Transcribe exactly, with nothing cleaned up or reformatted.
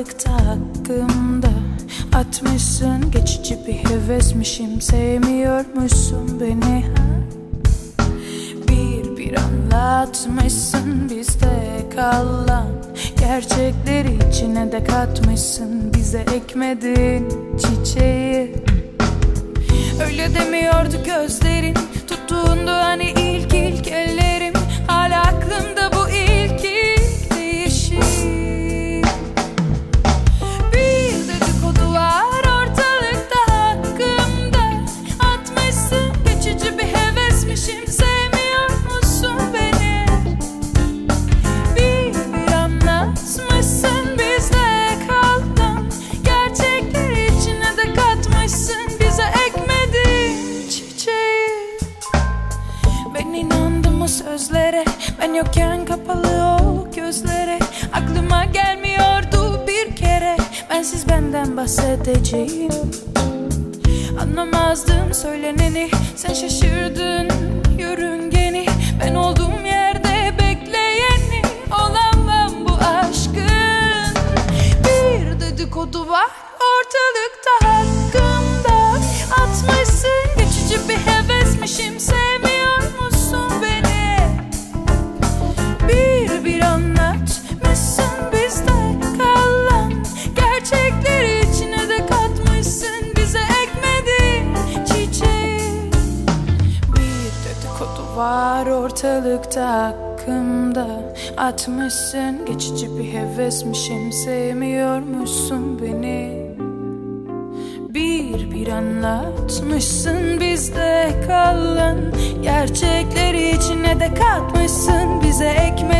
ortalıkta hakkımda. Atmışsın geçici bir hevesmişim, sevmiyormuşsun beni ha? Bir bir anlatmışsın bizde kalan gerçekleri, içine de katmışsın, bize ekmedin çiçeği. Öyle demiyordu gözlerin, tuttuğundu hani ilk ilk ellerim. Hala aklımda bu ilk ilk değişim. Bir dedikodu var ortalıkta hakkımda. Atmışsın geçici bir hevesmişim, sevmiyor musun beni? Bir bir anlatmışsın bizde kalan gerçekleri, içine de katmışsın, bize ekmedin çiçeği. Ben inandım o sözlere, ben yokken kapalı o gözlere. Aklıma gelmiyordu bir kere bensiz benden bahsedeceğim. Anlamazdım söyleneni, sen şaşırdın yörüngeni. Ben olduğum yerde bekleyeni, olamam bu aşkın. Bir dedikodu var ortalıkta hakkımda. Atmışsın geçici bir hevesmişim, sevmiyor musun beni? Bir bir anlatmışsın bizde kalan gerçekleri, içine de katmışsın, bize ekmedin çiçeği. Bir dedikodu var ortalıkta hakkımda. Atmışsın geçici bir hevesmişim, sevmiyormuşsun beni. Bir bir anlatmışsın bizde kalan gerçekleri, içine de katmışsın, bize ekmek.